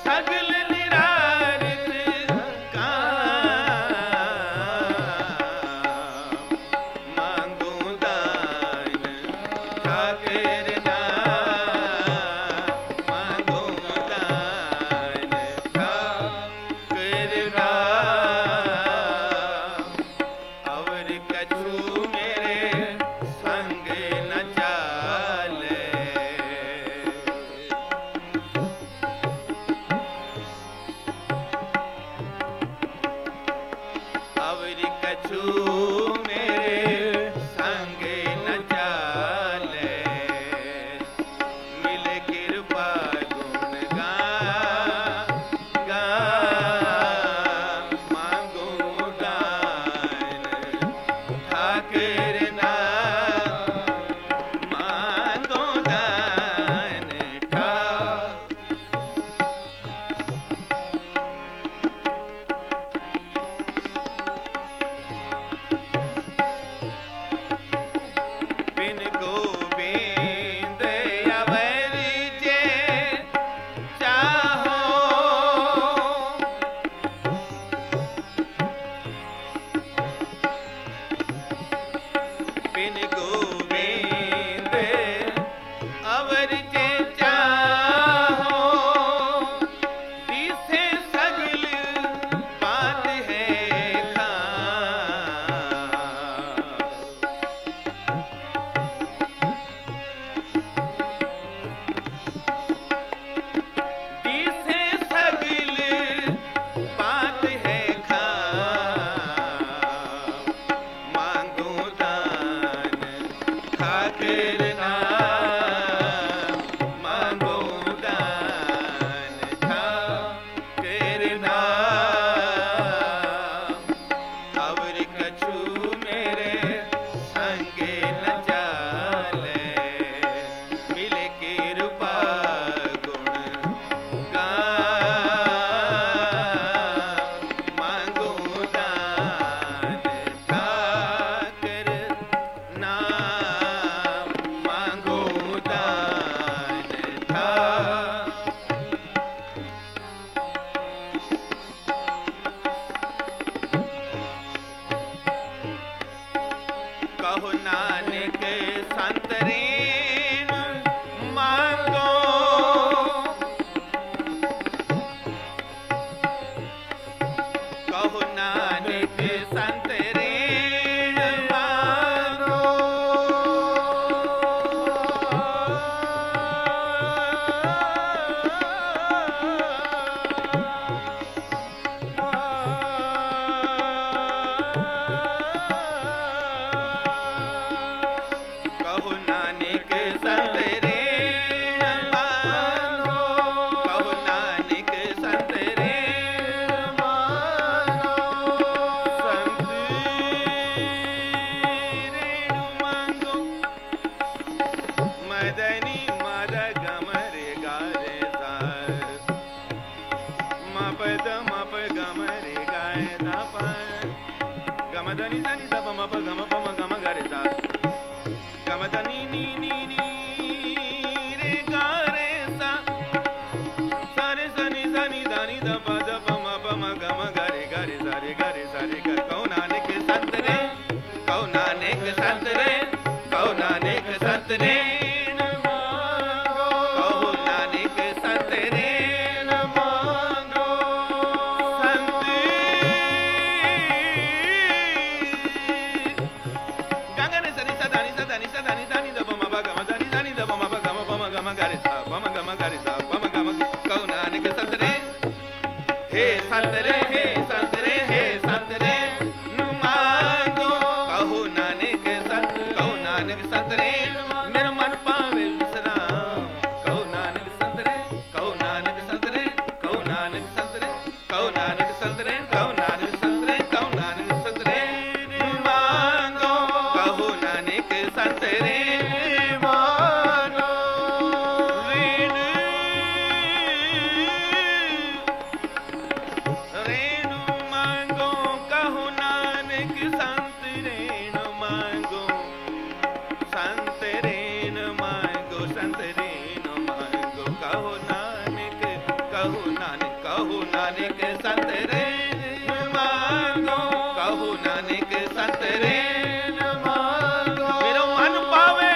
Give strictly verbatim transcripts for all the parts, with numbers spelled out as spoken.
सगल निरारित मांगू दान ठाकर नाम मांगू दान ठाकर नाम और कछु मेरे संग न चाले और कछु मेरे संग न चाले मिल कृपा गुण गा गा मांगू दान ठाकर नाम मांगू दान ठाकर बिन गोविंद अवर जे चाहो बिन गोविंद अवर जे चाहो दिसे सगल बात है खां दिसे सगल बात है खां मांगू दान ठाकर नाम मांगू दान ठाकर नाम और कछु मेरे संग न चाले मिले कृपा गुण गा मांगू दान ठाकर नाम मांगू दान ठाकर कहो नानक संत ऋण मांगो कहो नानक संत ऋण मांगो कहो नानक संत ऋण मांगो कहो नानक संत ऋण मांगो संत ऋण मांगो मदनी मद गमरे गारे सार मपद मप गमरे गाए दाप गमदनी सनी दप मप गम पम गम गरे सार गमदनी नी नी नी रे गा रे सा सारे सनी सनी दानी दप दप मप म गम गरे गरे सारे गरे सारे ग कहो नानक संत रे कहो नानक संत रे कहो नानक संत रे कहो नानक संत रे संत गंगने सनी सदानी सदानी सदानी दानी दप मप गम दानी दानी दप मप गम पम गम गरे सा पम गम गरे सा पम गम कहो नानक कहो नानक कहो नानक संत रे मांगो कहो नानक संत रे मांगो मेरो मन पावे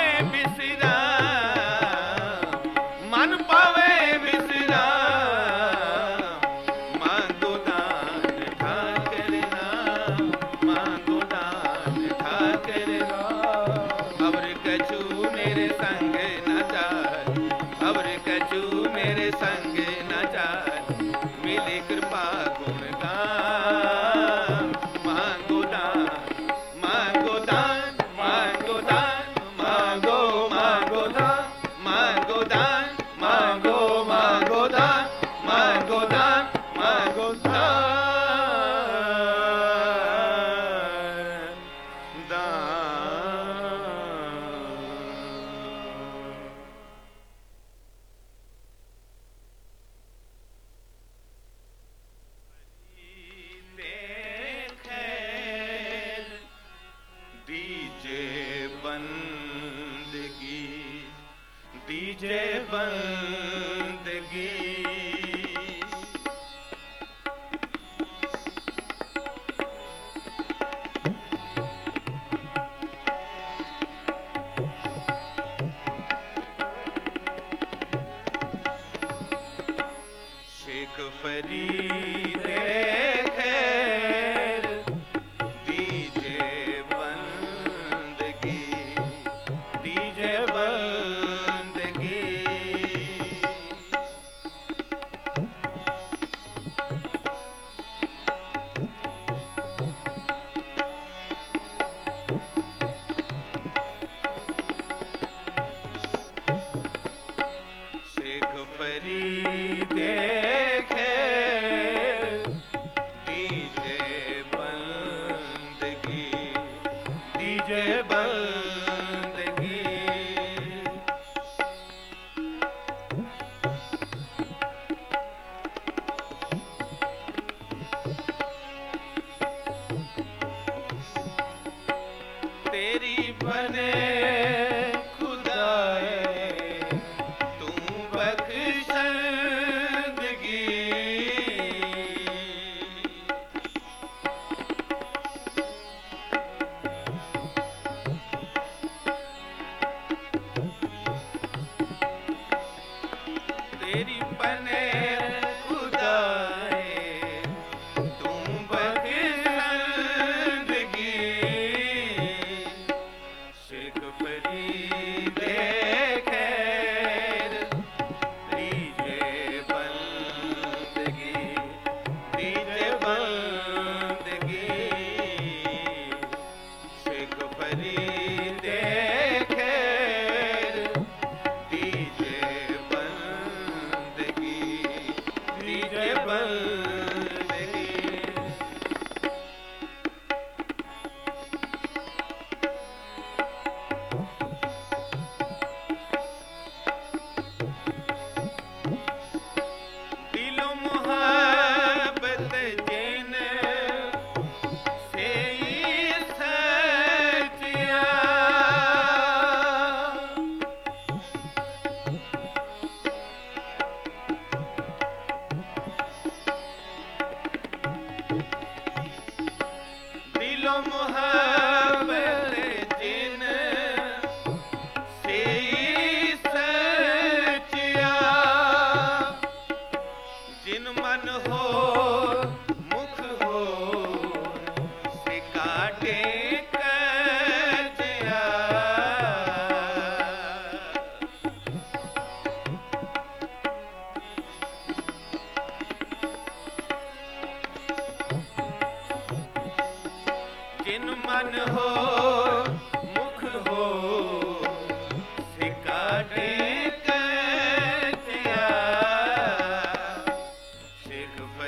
विश्राम मन पावे विश्राम मांगो दान ठाकर नाम मांगो दान ठाकर नाम अवर कछु मेरे संग न जाय अवर कछु मेरे संग न जाय मिले कृपा गुण गान मांगो दान मांगो दान मांगो दान मांगो मांगो दान मांगो दान मांगो मांगो दान मांगो दान मांगो दान दीजे बंदगी शेख फरीद खैर दीजे बंदगी दीजे बंदगी शेख फरीद खैर दीजे बंदगी दीजे बंदगी तेरी बने खुदाए तू बख्शंदगी तेरी बने खुदाए तू बख्शंदगी शेख फरीद खैर दीजे बंदगी दीजे बंदगी शेख फरीद खैर दीजे बंदगी दीजे बंदगी दिलो मोहब्बत जिन से ही सचिया दिलो मोहब्बत जिन से ही सचिया जिन मन हो मुख हो से काटे कजिया जिन मन हो मुख हो से काटे कजिया शेख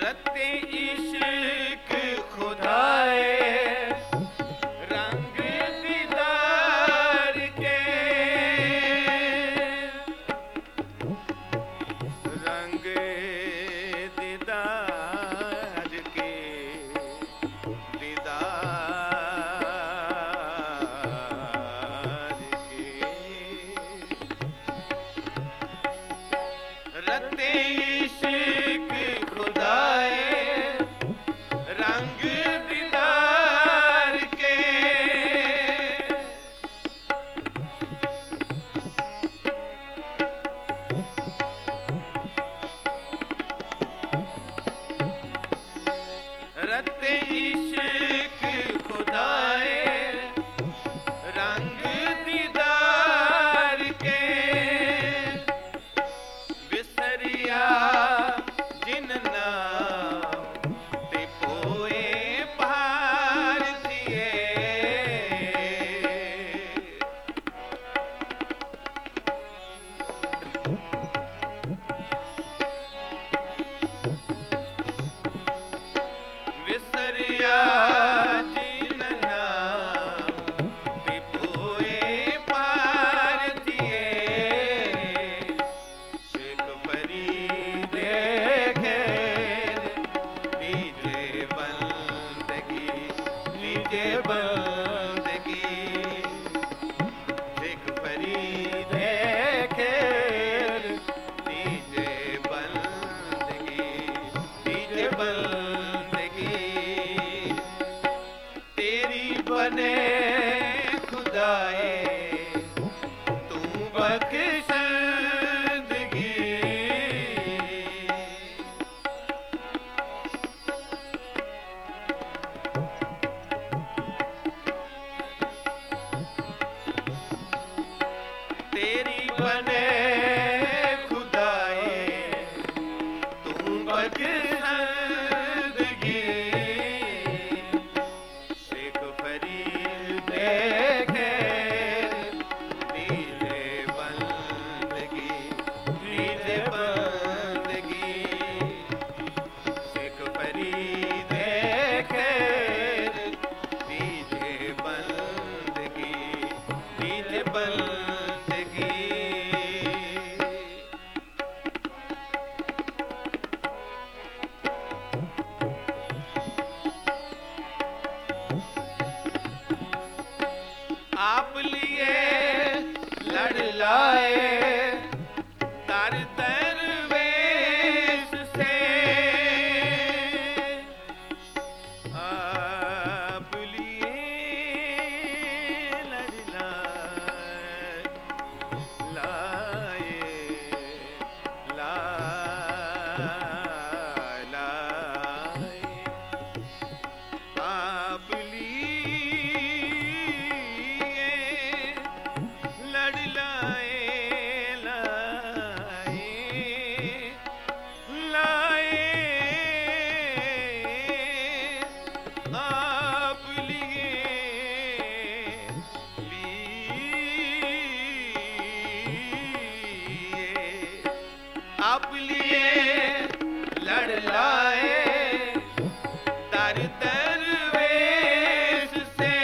रत्ते इश्क खुदाए रंग दीदार के रंग दीदार के दीदार के रत्ते इश्क खुदाए रंग दीदार के रत्ते इश्क खुदाए रंग दीदार के विसरिया जिन नाम ते पोए भारतीय विसरिया जिन नाम ते पोए भारतीय शेख फरीद खेर लीजे बंदगी लीजे बंदगी शेख फरीद खेर लीजे बंदगी लीजे बंदगी तेरी बने खुदाए तू बख्शंदगी तेरी बने खुदाए तू बख्शंदगी शेख फरीद खेर लीजे बंदगी लीजे बंदगी शेख फरीद खेर लीजे बंदगी लीजे बंदगी आप लिए लड़ लाए तर दरवेश से आप लिए लड़ लाए लाए लाए लाए आप लिए लड़ लाए लाए लाए आप लिए लिए आप लिए लड़ लाए तर दरवेश से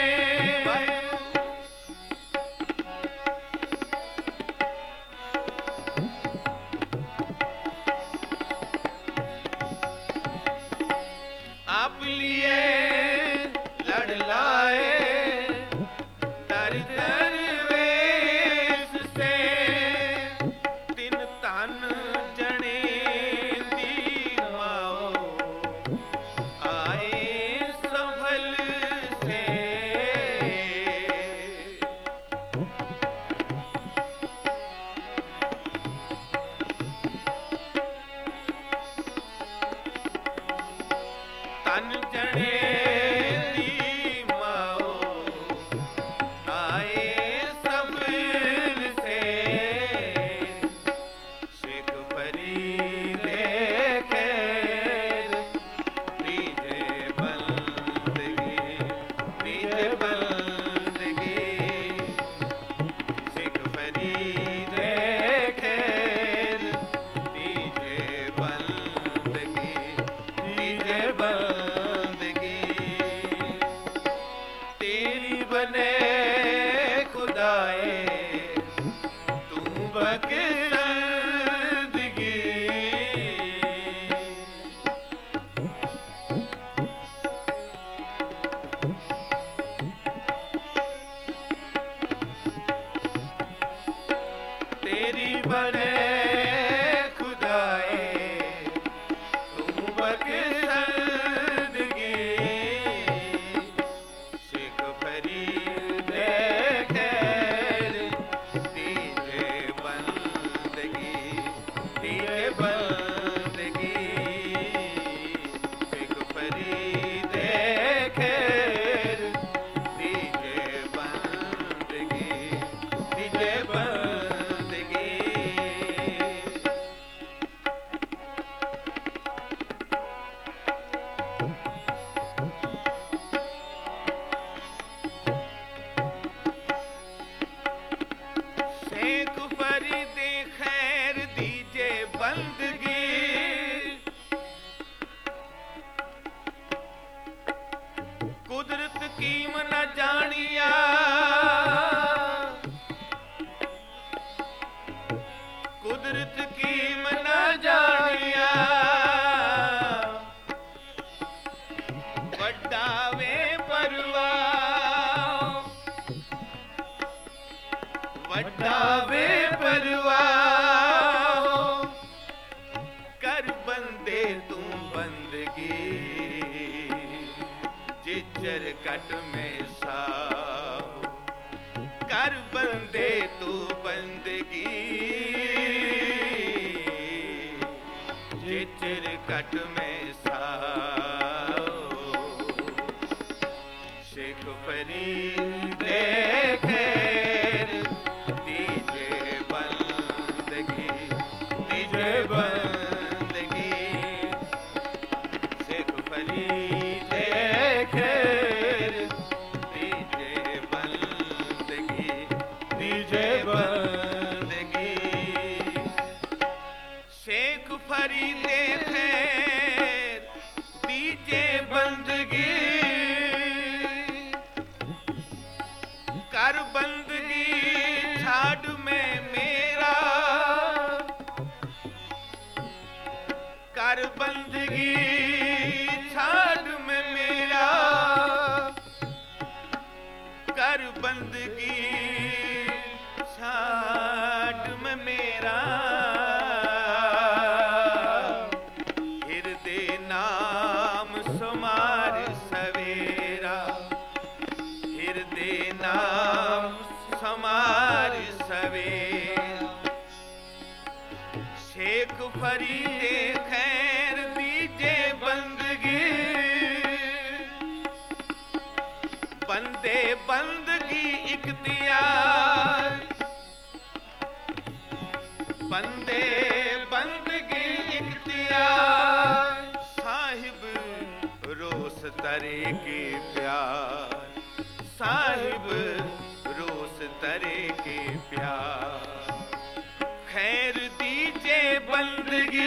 आप लिए लड़ लाए तर दरवेश से तिन तन जने दी माओ आए संभल से तन जने दी माओ आए संभल से शेख फरीद खेर लीजे बंदगी लीजे बंदगी शेख फरीद खेर लीजे बंदगी कीम न जानिया, कुदरत कीम न जानिया। वड्डा वे परवाह, वड्डा वे परवाह, कर बंदे तू बंदगी, जिचर कट में साहो। कर बंदे तू बंदगी, जिचर कट में साहो। शेख फरीद खैर दीजे बंदगी, दीजे बंदगी। शेख फरीद खैर दीजे बंदगी, दीजे बंदगी। शेख फरीद खैर दीजे बंदगी, कर बंदगी छाड़ में मेरा, कर बंदगी छाड़ में मेरा, कर बंदगी छाड़ में मेरा। हिरदे नाम सुमार सवेरा, हिरदे नाम समार सवेरा। शेख फरीद खैर दीजे बंदगी, बंदे बंदगी इख्तियार, बंदे बंदगी इख्तियार। साहिब रोस तरे के प्यार, साहिब रोस तरे के प्यार। खैर दीजे बंदगी,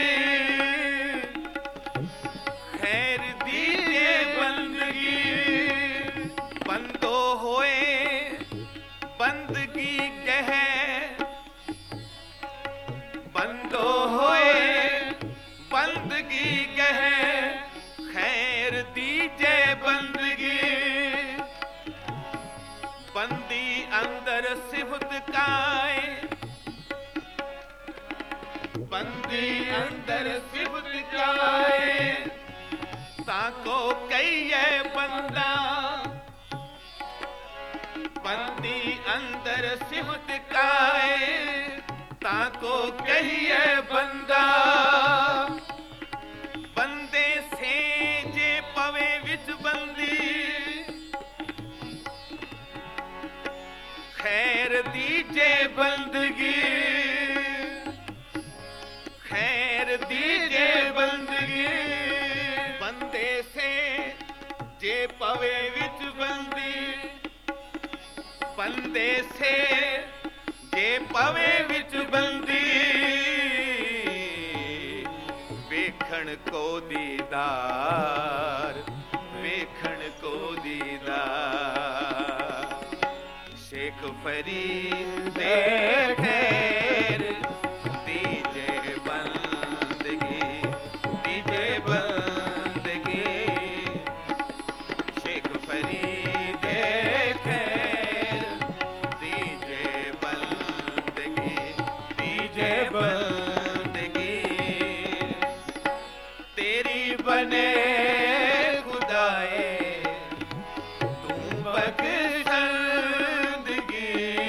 खैर दीजे बंदगी। बंदो होए बंदगी गह, बंदो होए बंदगी गह। खैर दीजे बंदगी, बंदी अंदर सिफत काए, बंदी अंदर सिफत काए। ताको कहिए बंदा, बंदी अंदर सिफत काए। ताको कहिए बंदा, बंदे से जे पवे विच बंदी। खैर दीजे बंदगी, खैर दीजे बंदगी। बंदे से जे पवे विच बंदी, बंदे से जे पवे विच बंदी। वेखण को दीदार, वेखण को दीदार। शेख फरीद खैर दीजे बंदगी, दीजे बंदगी। शेख फरीद खैर दीजे बंदगी, दीजे बंदगी। तेरी बने खुदाए तू बख्शंदगी।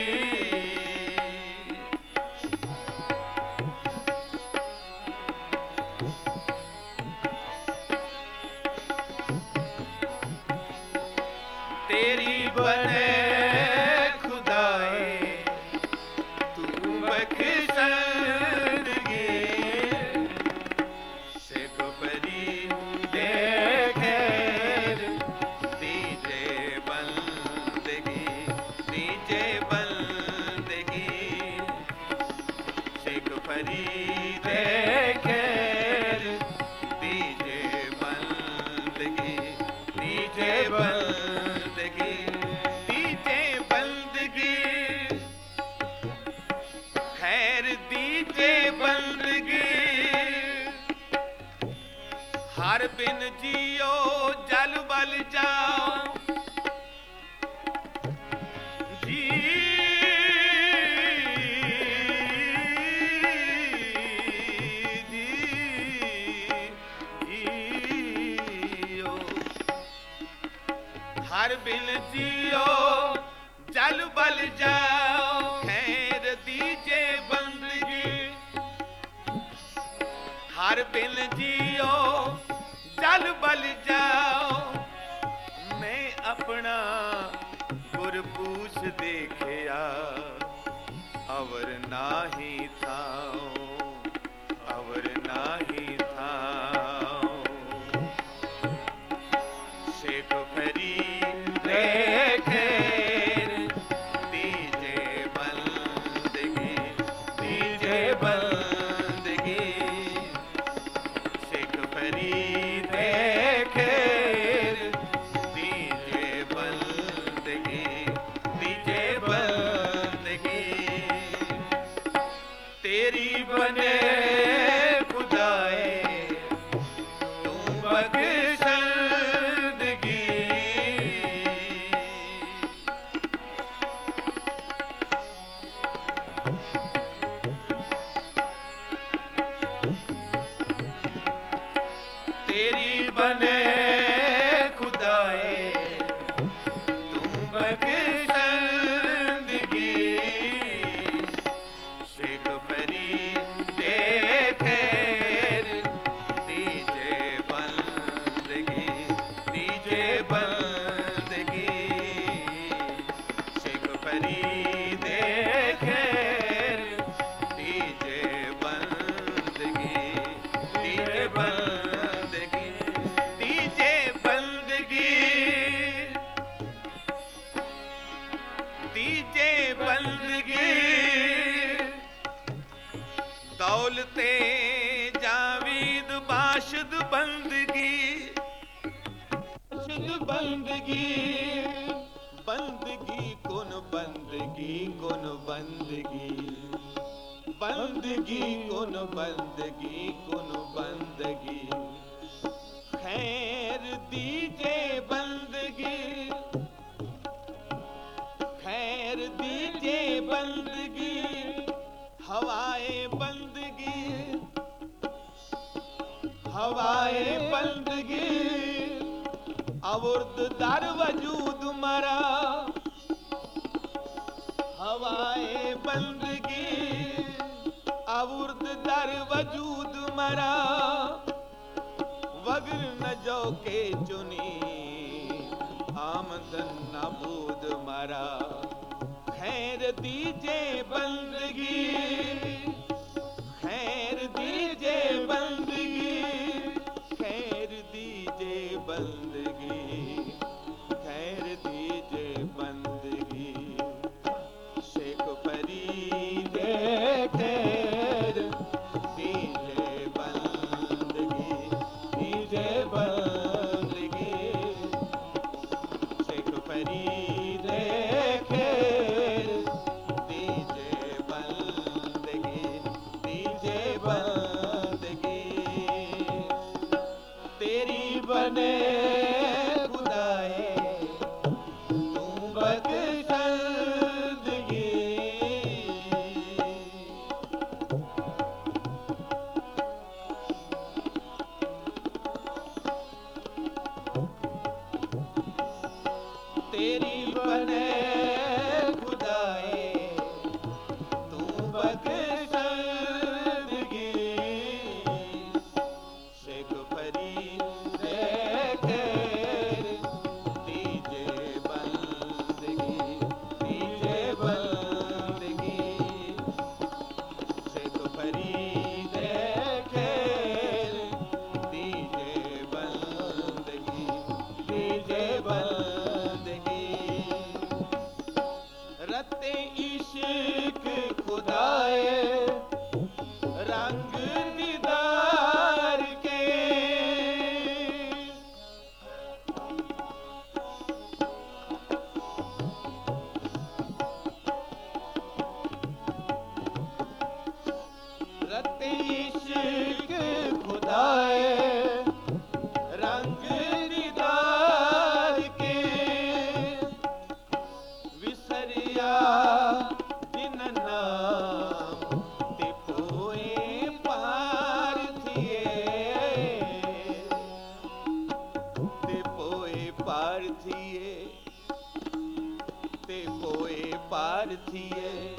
तेरी बने खुदाए तू बख्शंदगी। शेख फरीद खैर दीजे बंदगी, दीजे बंदगी। शेख फरीद खैर दीजे बंदगी, दीजे बंदगी। जियो जल बल जाओ जी जियो हर बिन जियो जल बल जाओ खैर दीजे बंदगी हर बिन जियो जल बल जाओ मैं अपना गुरपूछ देखिया अवर नाही था अवर नाही था शेख फरी देखे दीजे बंदगी दीजे बंदगी शेख फरी देखे दीजे बंदगी दीजे बंदगी तेरी बने खुदाए तू बख्शंदगी तेरी बने खुदाए तू बख्शंदगी शेख फरी देखे दीजे बंदगी दीजे बंदगी शेख फरी देखे दीजे बंदगी दीजे बंदगी दीजे बंदगी दीजे बंदगी दौलते जावीद बाशद बंदगी बाशद बंदगी बंदगी कौन बंदगी कौन बंदगी बंदगी कौन बंदगी कौन बंदगी खैर दीजे बंदगी खैर दीजे बंदगी हवाए बंदगी हवाए बंदगी अवुर्द दर वजूद मरा हवाए बंदगी अवुर्द दर वजूद मरा वगर न जो के चुनी आमदन नाबूद मरा खैर दीजे बंदगी खैर दीजे बंदगी खैर दीजे बंदगी खैर दीजे बंदगी शेख फरीद खैर दीजे बंदगी दीजे बंदगी शेख फरीद खैर दीजे बंदगी दीजे बंदगी तेरी बने खुदाए तू बख्शंदगी तेरी बने खुदाए तू बख्शंदगी शेख फरीद खैर दीजे बंदगी दीजे बंदगी शेख फरीद खैर दीजे बंदगी दीजे बंदगी रते इश्क खुदाए रंग दीदार के ਪਾਰਥੀਏ ਤੇ ਪੋਏ ਪਾਰਥੀਏ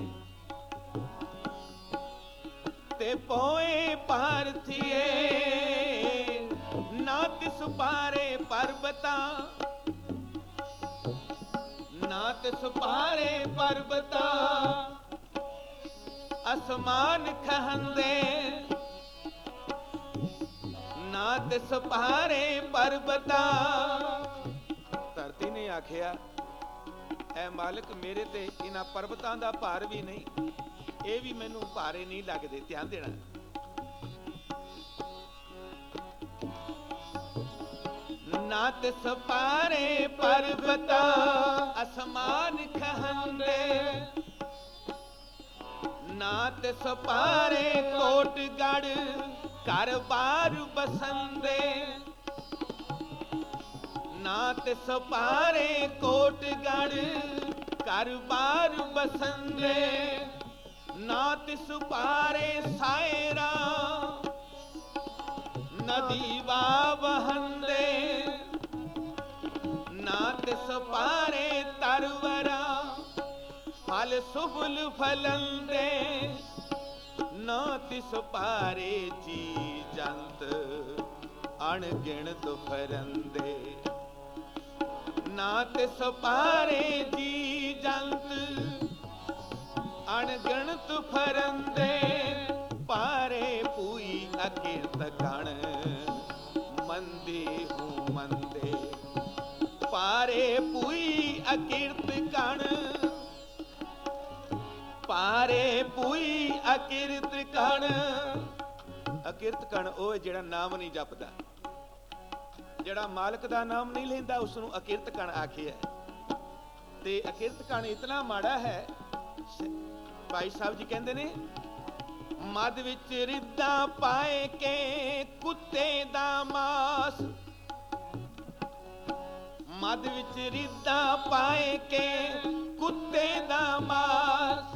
ਤੇ ਪੋਏ ਪਾਰਥੀਏ ਨਾ ਤਿਸ ਪਾਰੇ ਪਰਬਤਾ ਨਾ ਤਿਸ ਪਾਰੇ ਪਰਬਤਾ ਅਸਮਾਨ ਖਹੰਦੇ ਨਾ ਤਿਸ ਪਾਰੇ ਪਰਬਤਾ। ਧਰਤੀ ਨੇ ਆਖਿਆ ਐ ਮਾਲਕ ਮੇਰੇ ਤੇ ਇਹਨਾਂ ਪਰਬਤਾਂ ਦਾ ਭਾਰ ਵੀ ਨਹੀਂ, ਇਹ ਵੀ ਮੈਨੂੰ ਭਾਰੇ ਨਹੀਂ ਲੱਗਦੇ, ਧਿਆਨ ਦੇਣਾ। ਨਾ ਤਿਸ ਪਾਰੇ ਪਰਬਤਾ ਅਸਮਾਨ ਖਹੰਦੇ ਨਾ ਤਿਸ ਪਾਰੇ ਕੋਟ ਗੜ ਘਰ ਬਾਰ ਬਸੰਦੇ ਨਾ ਤਿਸ ਪਾਰੇ ਕੋਟ ਗੜ ਘਰ ਬਾਰ ਬਸੰਦੇ ਨਾ ਤਿਸ ਪਾਰੇ ਸਾਇਰਾ ਨਦੀ ਵਾ ਵਹੰਦੇ ਨਾ ਤਿਸ ਪਾਰੇ ਤਰਵਰਾ ਫਲ ਸੁਬਲ ਫਲੰਦੇ ਨਾ ਤਿਸ ਪਾਰੇ ਜੀ ਜੰਤ ਅਣਗਿਣਤ ਫਰੰਦੇ ਨਾ ਤਿਸ ਪਾਰੇ ਜੀ ਜੰਤ ਅਣਗਿਣਤ ਫਰੰਦੇ ਪਾਰੇ ਪੂਈ ਅਕਿਰਤ ਕਣ ਮੰਦੇ ਹੂੰ ਮੰਦੇ ਪਾਰੇ ਪੂਈ ਅਕਿਰਤ ਕਣ ਪਾਰੇ ਪੂਈ ਅਕਿਰਤ ਕਣ। ਅਕਿਰਤ ਕਣ ਉਹ ਜਿਹੜਾ ਨਾਮ ਨਹੀਂ ਜਪਦਾ, ਜਿਹੜਾ ਮਾਲਕ ਦਾ ਨਾਮ ਨਹੀਂ ਲੈਂਦਾ, ਉਸ ਨੂੰ ਅਕਿਰਤ ਕਣ ਆਖਿਆ। ਤੇ ਅਕਿਰਤ ਕਣ ਇਤਨਾ ਮਾੜਾ ਹੈ, ਭਾਈ ਸਾਹਿਬ ਜੀ ਕਹਿੰਦੇ ਨੇ ਮਦ ਵਿੱਚ ਰਿੱਧਾਂ ਪਾਏ ਕੇ ਕੁੱਤੇ ਦਾ ਮਾਸ ਮਦ ਵਿੱਚ ਰਿੱਧਾਂ ਪਾਏ ਕੇ ਕੁੱਤੇ ਦਾ ਮਾਸ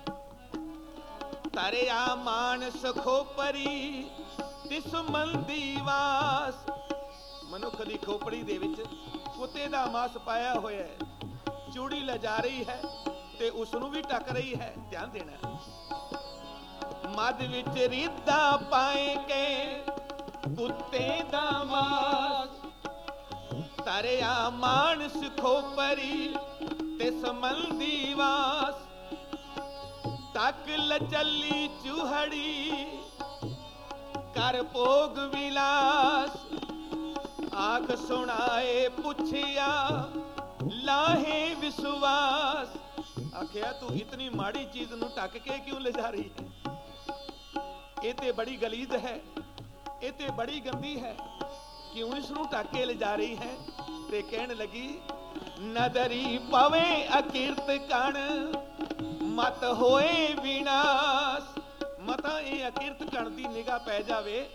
ਤਰਿਆ ਮਾਨਸ ਖੋਪਰੀ ਤਿਸ ਮੰਦੀ ਵਾਸ। ਮਨੁੱਖ ਦੀ ਖੋਪੜੀ ਦੇ ਵਿੱਚ ਕੁੱਤੇ ਦਾ ਮਾਸ ਪਾਇਆ ਹੋਇਆ ਹੈ, ਚੂੜੀ ਲਜਾ ਰਹੀ ਹੈ ਤੇ ਉਸ ਨੂੰ ਵੀ ਟੱਕ ਰਹੀ ਹੈ, ਧਿਆਨ ਦੇਣਾ। ਮਦ ਵਿੱਚ ਰਿੱਧਾਂ ਪਾਏ ਕੇ ਕੁੱਤੇ ਦਾ ਮਾਸ ਤਰਿਆ ਮਾਨਸ ਖੋਪਰੀ ਤਿਸ ਮੰਦੀ ਵਾਸ ਤੱਕ ਲਚਲੀ ਚੂਹੜੀ ਕਰ ਭੋਗ ਵਿਲਾਸ ਆਖ ਸੁਣਾਏ ਪੁੱਛਿਆ ਲਾਹੇ ਵਿਸ਼ਵਾਸ। ਆਖਿਆ ਤੂੰ ਇਤਨੀ ਮਾੜੀ ਚੀਜ਼ ਨੂੰ ਢੱਕ ਕੇ ਕਿਉਂ ਲਿਜਾ ਰਹੀ ਹੈ? ਇਹ ਤੇ ਬੜੀ ਗਲੀਜ਼ ਹੈ, ਇਹ ਤੇ ਬੜੀ ਗੰਦੀ ਹੈ, ਕਿਉਂ ਇਸ ਨੂੰ ਢੱਕ ਕੇ ਲਿਜਾ ਰਹੀ ਹੈ? ਤੇ ਕਹਿਣ ਲੱਗੀ ਨਦਰੀ ਪਵੇ ਅਕਿਰਤ ਕਣ ਮਤ ਹੋਏ ਵਿਨਾਸ਼। ਮਤਾ ਇਹ ਅਕਿਰਤ ਕਣ ਦੀ ਨਿਗਾਹ ਪੈ ਜਾਵੇ,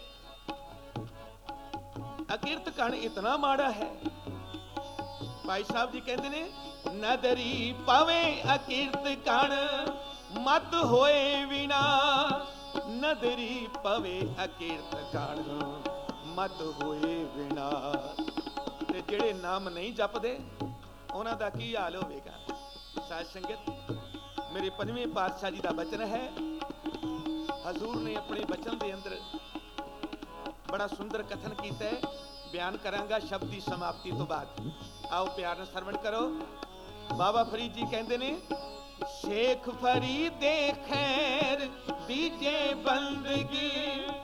ਅਕਿਰਤ ਕਣ ਇਤਨਾ ਮਾੜਾ ਹੈ। ਭਾਈ ਸਾਹਿਬ ਜੀ ਕਹਿੰਦੇ ਨੇ ਨਦਰੀ ਪਵੇ ਅਕਿਰਤ ਕਣ ਮਤ ਹੋਏ ਵਿਨਾਸ਼ ਨਦਰੀ ਪਵੇ ਅਕਿਰਤ ਕਣ ਮਤ ਹੋਏ ਵਿਨਾਸ਼। ਤੇ ਜਿਹੜੇ ਨਾਮ ਨਹੀਂ ਜਪਦੇ ਉਹਨਾਂ ਦਾ ਕੀ ਹਾਲ ਹੋਵੇਗਾ? ਸਾਧ ਸੰਗਤ, ਮੇਰੇ ਪੰਜਵੇਂ ਪਾਤਸ਼ਾਹ ਜੀ ਦਾ ਬਚਨ ਹੈ। ਹਜ਼ੂਰ ਨੇ ਆਪਣੇ ਬਚਨ ਦੇ ਅੰਦਰ ਬੜਾ ਸੁੰਦਰ ਕਥਨ ਕੀਤਾ ਹੈ, ਬਿਆਨ ਕਰਾਂਗਾ ਸ਼ਬਦ ਦੀ ਸਮਾਪਤੀ ਤੋਂ ਬਾਅਦ। ਆਓ ਪਿਆਰ ਨਾਲ ਸਰਵਣ ਕਰੋ। ਬਾਬਾ ਫਰੀਦ ਜੀ ਕਹਿੰਦੇ ਨੇ ਸ਼ੇਖ ਫਰੀਦ ਦੇ ਖੈਰ ਦੀਜੇ ਬੰਦਗੀ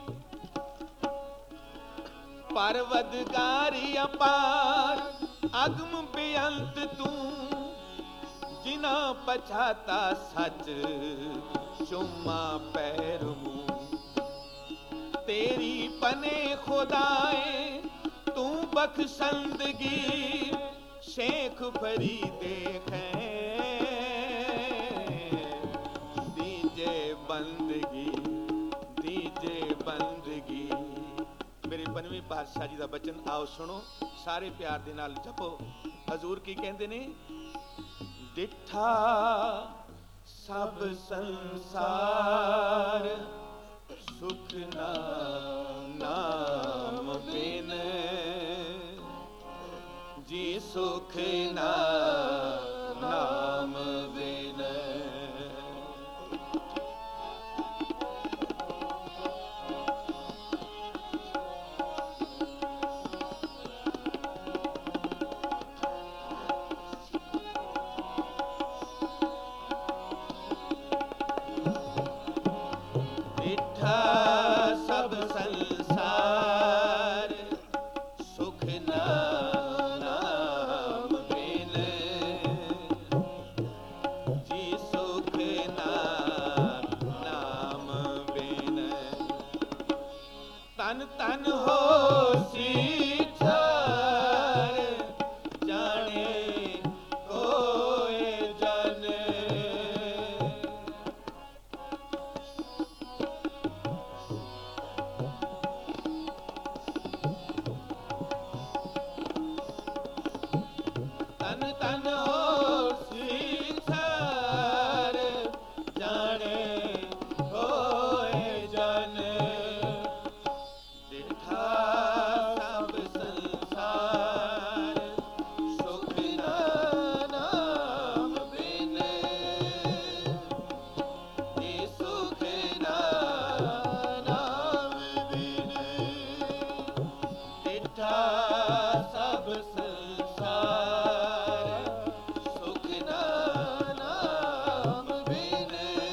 ਪਰਵਦਗਾਰੀ ਅਪਾਰ ਅਗਮ ਬੇਅੰਤ ਤੂੰ ਜਿਨਾ ਪਛਾਤਾ ਸੱਚ ਚੁੰਮਾ ਪੈਰ ਮੂੰ ਤੇਰੀ ਪਨੇ ਖੁਦਾਏ ਤੂੰ ਬਖਸ਼ੰਦਗੀ ਸ਼ੇਖ ਫਰੀਦੇ ਖੈਰ ਦੀਜੇ ਬੰਦਗੀ ਦੀਜੇ ਬੰਦਗੀ। ਮੇਰੇ ਪੰਜਵੇਂ ਪਾਤਸ਼ਾਹ ਜੀ ਦਾ ਬਚਨ ਆਓ ਸੁਣੋ, ਸਾਰੇ ਪਿਆਰ ਦੇ ਨਾਲ ਜਪੋ। ਹਜ਼ੂਰ ਕੀ ਕਹਿੰਦੇ ਨੇ? ਡਿਠਾ ਸਭ ਸੰਸਾਰ ਸੁਖ ਨਾਮ ਨਾਮ ਬਿਨ ਜੀ सुख ना नाम बिन। डिठा सब संसार सुख ना नाम बिन। जी सुख ना नाम बिन। तन तन हो सीचार जाने कोय जन। तन तन हो सीचार जाने कोय जन। डिठा सब संसार सुख ना नाम बिन। जी सुख ना नाम बिन। डिठा सब संसार सुख ना नाम बिन।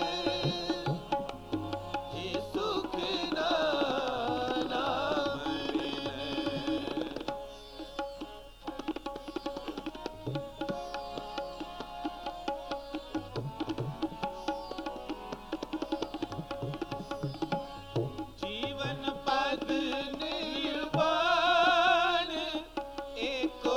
जी सुख ना नाम बिन। जीवन पद निर्वाण एको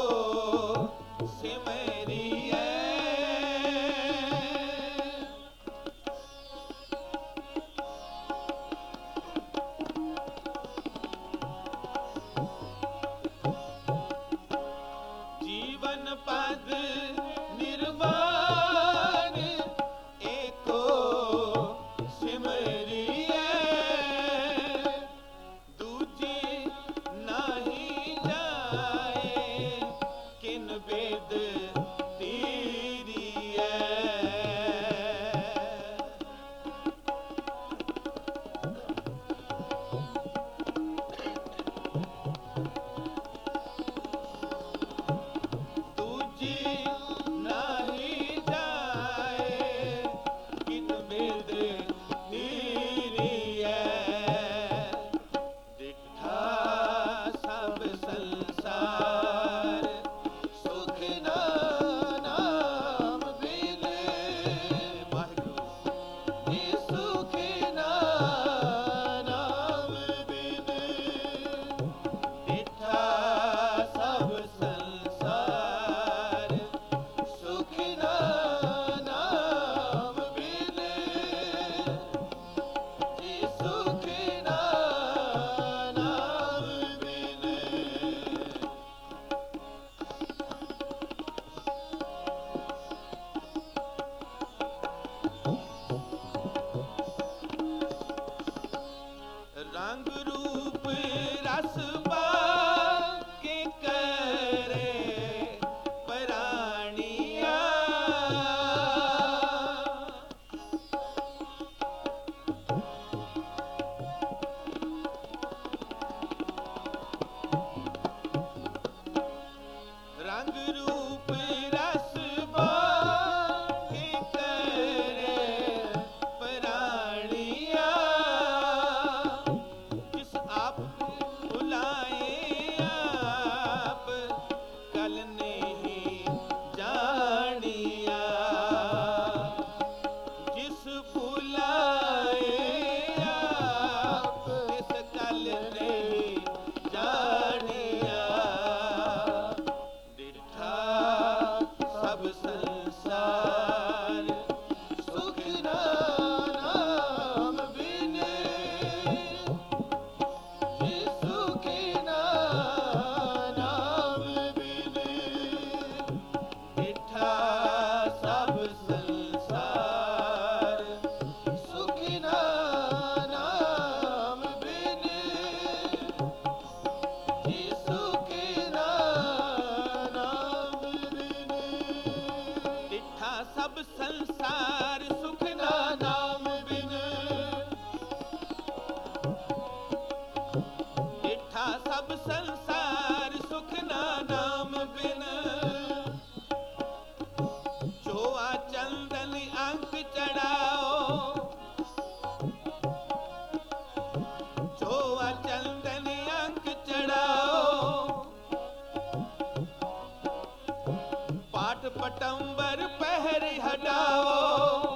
पाट पटंबर पहर हटाओ,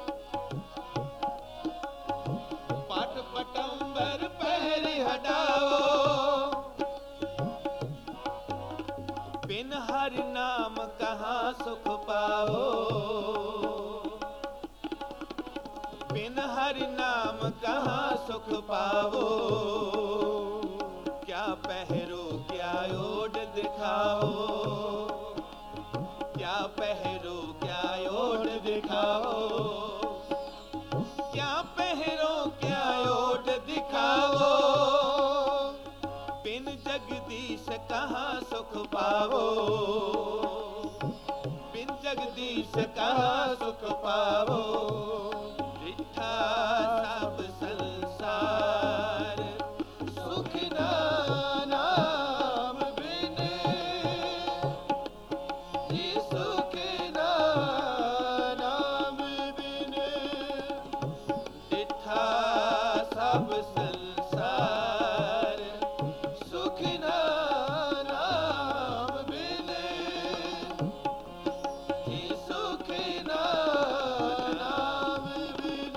पाट पटंबर पहर हटाओ, बिन हरि नाम कहाँ सुख पाओ, बिन हरि नाम कहाँ सुख पाओ, क्या पहरो क्या ओढ़ दिखाओ, क्या पहरो क्या ओढ़ दिखाओ, क्या पहरो क्या ओढ़ दिखाओ, बिन जगदीश कहाँ सुख पाओ, बिन जगदीश कहाँ सुख पाओ, रिठा सब संसार सुख ना नाम बिन, जी सुख ना नाम बिन, रिठा सब संसार सुख ना नाम बिन, जी सुख ना नाम बिन।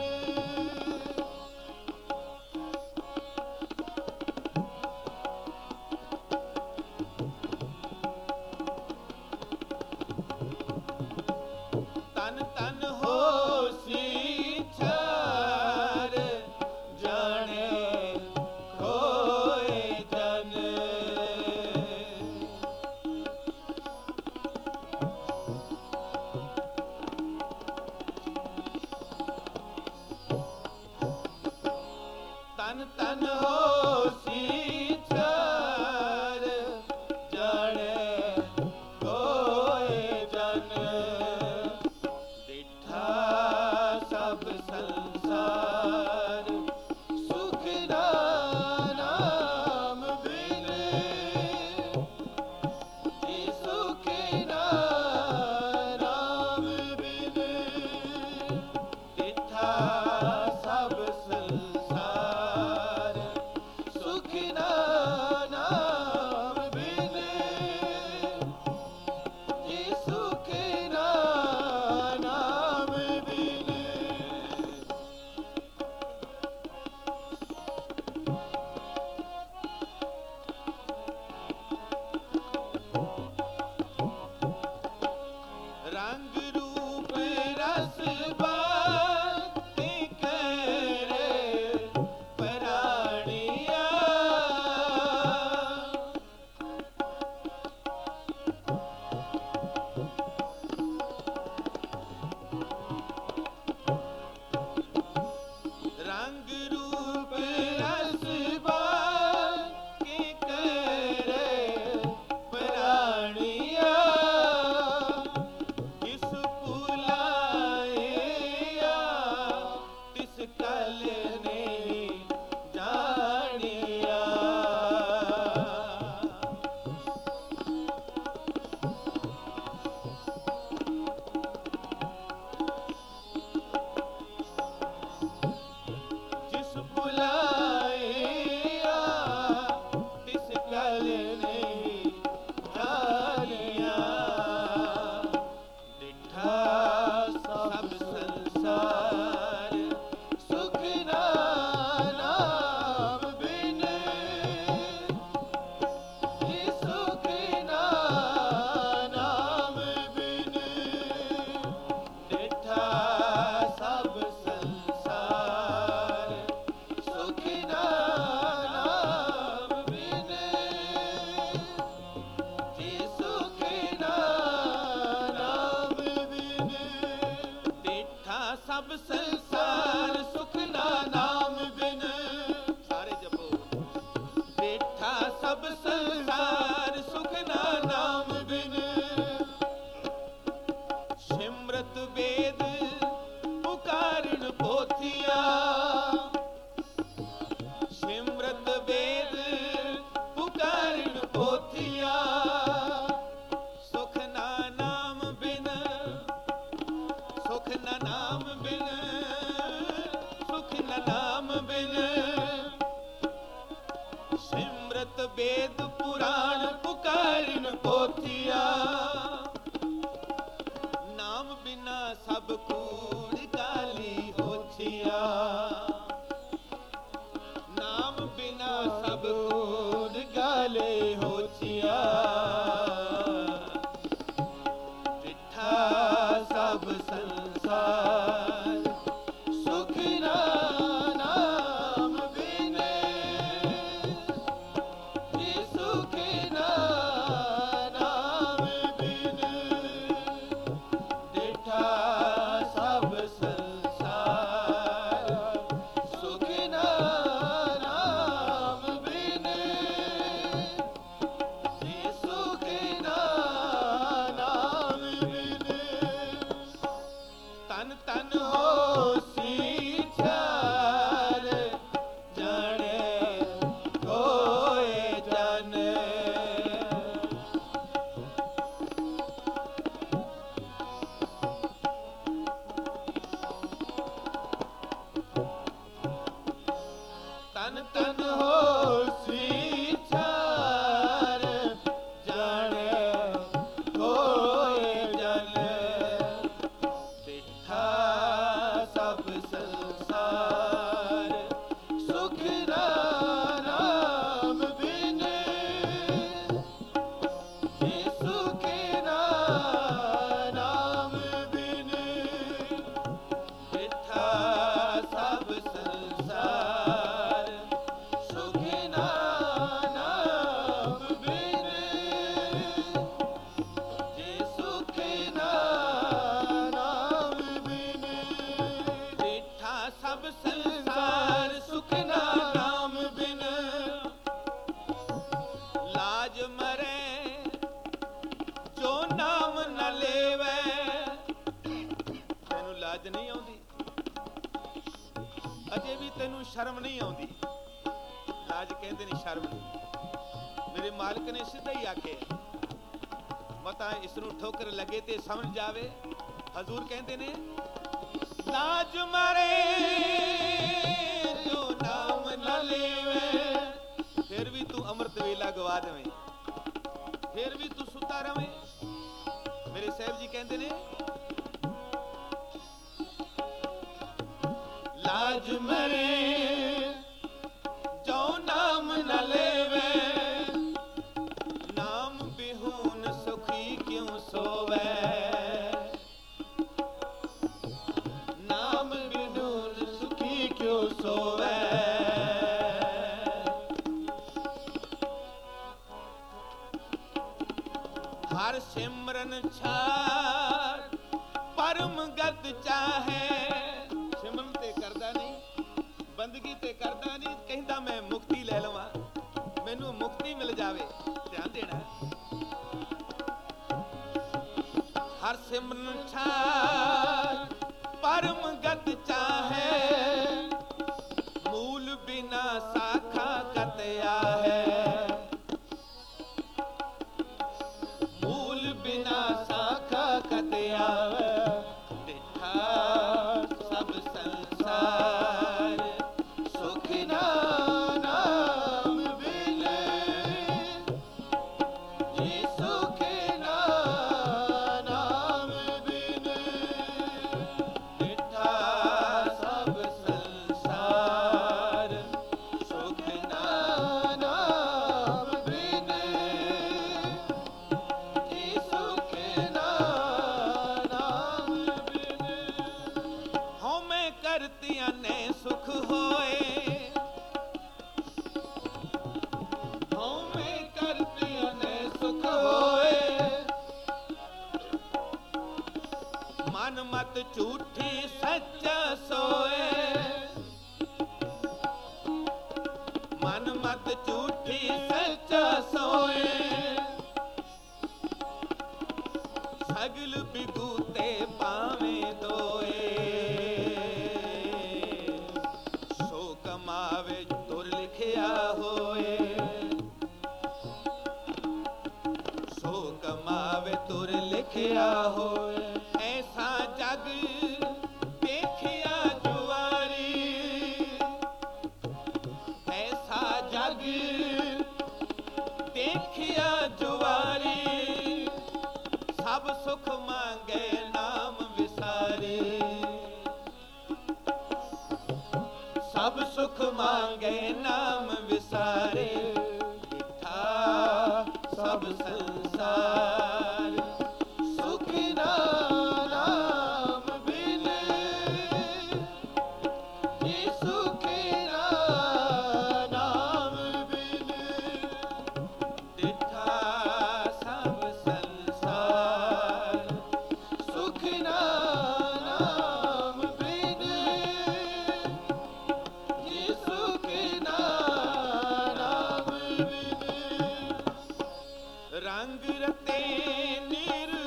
तन तन होसी छार जाने खोए जन, तन तन होसी छार जाने खोए जन, डिठा सब संसार सुख ना नाम बिन, जी सुख ना नाम बिन, डिठा सब संसार सुख ना नाम बिन, जी सुख ना नाम बिन। रंग रूप रस बातें करे पराणिया, रंग रूप रस बातें करे पराणिया, किस पुलाया तिस कल नहीं जानिया, जिस बुलाया तिस कल नहीं जानिया, डिठा सब संसार सुख ना नाम बिन, जी सुख ना नाम बिन, डिठा सब संसार सुख ना नाम बिन, जी सुख ना नाम बिन, डिठा सब संसार सुख ना नाम बिन, सारे जपो, डिठा सब संसार सुख ना नाम बिन, सिमरत वेद पुकारण पोथिया, सिमरत वेद पुकारण पोथिया, सुख ना नाम बिन, सुख ना नाम बिन, ਲਾਜ ਨਹੀਂ ਆਉਂਦੀ, ਅਜੇ ਵੀ ਤੈਨੂੰ ਸ਼ਰਮ ਨਹੀਂ ਆਉਂਦੀ। ਲਾਜ ਕਹਿੰਦੇ ਨੇ ਸ਼ਰਮ ਨਹੀਂ। ਮੇਰੇ ਮਾਲਕ ਨੇ ਸਿੱਧਾ ਹੀ ਆਖਿਆ, ਮਤਾ ਇਸ ਨੂੰ ਠੋਕਰ ਲੱਗੇ ਤੇ ਸਮਝ ਜਾਵੇ। ਹਜ਼ੂਰ ਕਹਿੰਦੇ ਨੇ ਲਾਜ ਮਾਰੇ ਜੋ ਨਾਮ ਨਾ ਲੇਵੇ, ਫਿਰ ਵੀ ਤੂੰ ਅੰਮ੍ਰਿਤ ਵੇਲਾ ਗਵਾ ਦੇਵੇਂ, ਫਿਰ ਵੀ ਤੂੰ ਸੁੱਤਾ ਰਵੇਂ। ਮੇਰੇ ਸਾਹਿਬ ਜੀ ਕਹਿੰਦੇ ਨੇ ਲਾਜ ਮਰੇ ਜੋ ਨਾਮ ਨਾ ਲੇਵੇ, ਨਾਮ ਬਿਹੂਨ ਸੁਖੀ ਕਿਉਂ ਸੋਵੇ, ਨਾਮ ਬਿਹੂਨ ਸੁਖੀ ਕਿਉਂ ਸੋਵੇ। ਹਰ ਸਿਮਰਨ ਛਾੜ ਪਰਮ ਗਤ ਚਾਹੇ, ਸਿਮਰਨ ਤੇ ਕਰਦਾ ਨਹੀਂ, ਬੰਦਗੀ ਤੇ ਕਰਦਾ ਨਹੀਂ, ਕਹਿੰਦਾ ਮੈਂ ਮੁਕਤੀ ਲੈ ਲਵਾਂ, ਮੈਨੂੰ ਮੁਕਤੀ ਮਿਲ ਜਾਵੇ। ਧਿਆਨ ਦੇਣਾ, ਹਰ ਸਿਮਰਨ ਛਾੜ ਪਰਮ ਗਤ ਚਾਹੇ, ਮੂਲ ਬਿਨਾ ਸਾਖਾ ਗਤ ਆਹੇ, ਬਿਨਾ ਸਾਖਾ ਕਤ ਆਵੇ। ਡਿਠਾ ਸਭ ਸੰਸਾਰ ਸੁਖ ਨਾ ਨਾਮ ਬਿਨ, ਜੀ ਸੁਖ ਨਾ ਨਾਮ ਬਿਨ। ਡਿਠਾ ਸਭ ਸੰਸਾਰ ਸੁਖ ਨਾ ਨਾਮ ਬਿਨ, ਕਰਤਿਆਂ ਨੇ ਸੁਖ ਹੋਏ, ਹਉਮੈ ਕਰਤਿਆਂ ਨੇ ਸੁਖ ਹੋਏ। ਮਨ ਮਤ ਝੂਠੀ ਸੱਚਾ ਸੋਏ, ਮਨ ਮਤ ਝੂਠੀ ਸੱਚਾ ਸੋਏ। ਸਗਲ ਬਿਗੂਤੇ ਪਾਵੇਂ ਦੋਏ, ਕਮਾਵੇ ਤੁਰ ਲਿਖਿਆ ਹੋਏ, ਸੋ ਕਮਾਵੇ ਤੁਰ ਲਿਖਿਆ ਹੋਏ। ਐਸਾ ਜਗ ਦੇਖਿਆ ਜੁਆਰੀ, ਐਸਾ ਜਗ ਦੇਖਿਆ ਜੁਆਰੀ। ਸਭ ਸੁਖ ਮੰਗੇ ਨਾਮ ਵਿਸਾਰੇ, ਸਭ ਸੁਖ ਮੰਗੇ ਨਾਮ ਵਿਸਾਰੇ। ਡਿਠਾ ਸਭ ਸੰਸਾਰ ਸੁਖ ਨਾ ਨਾਮ ਬਿਨ, ਜੀ ਸੁਖ ਨਾ ਨਾਮ ਬਿਨ। ਡਿਠਾ ਸਭ ਸੰਸਾਰ ਸੁਖ ਨਾ ਨਾਮ ਬਿਨ, ਰੰਗ ਰਤੇ ਨਿਰ